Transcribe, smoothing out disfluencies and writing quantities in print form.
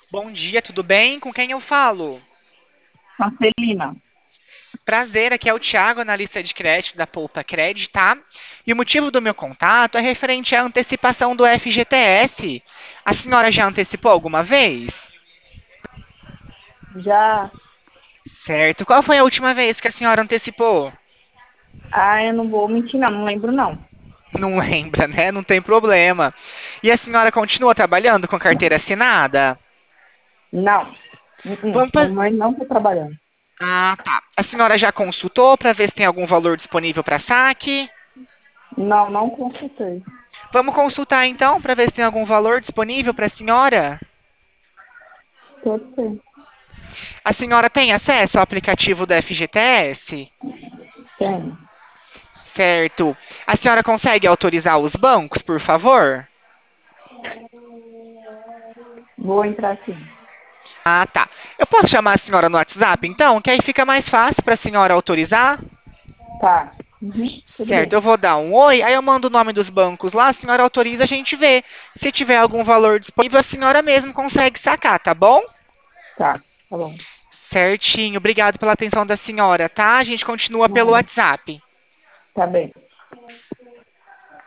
Bom dia, tudo bem? Com quem eu falo? Marcelina, Prazer, aqui é o Thiago, analista de crédito da Poupa Credit, tá? E o motivo do meu contato é referente à antecipação do FGTS. A senhora já antecipou alguma vez? já. Certo. Qual foi a última vez que a senhora antecipou? Ah, eu não vou mentir, não, não lembro, não. Não lembra, né? Não tem problema. E a senhora continua trabalhando com carteira assinada? Não. Vamos fazer. Mamãe não está trabalhando. Ah, tá. A senhora já consultou para ver se tem algum valor disponível para saque? Não, não consultei. Vamos consultar então para ver se tem algum valor disponível para a senhora? Pode ser. A senhora tem acesso ao aplicativo do FGTS? Tem. Certo. A senhora consegue autorizar os bancos, por favor? Vou entrar aqui. Ah, tá. Eu posso chamar a senhora no WhatsApp, então? Que aí fica mais fácil para a senhora autorizar? Tá. Uhum, tudo Certo, bem. eu vou dar um oi, aí eu mando o nome dos bancos lá, a senhora autoriza, a gente vê. Se tiver algum valor disponível, a senhora mesmo consegue sacar, tá bom? Tá, tá bom. Certinho. Obrigado pela atenção da senhora, tá? A gente continua pelo Nada. WhatsApp. Tá bem.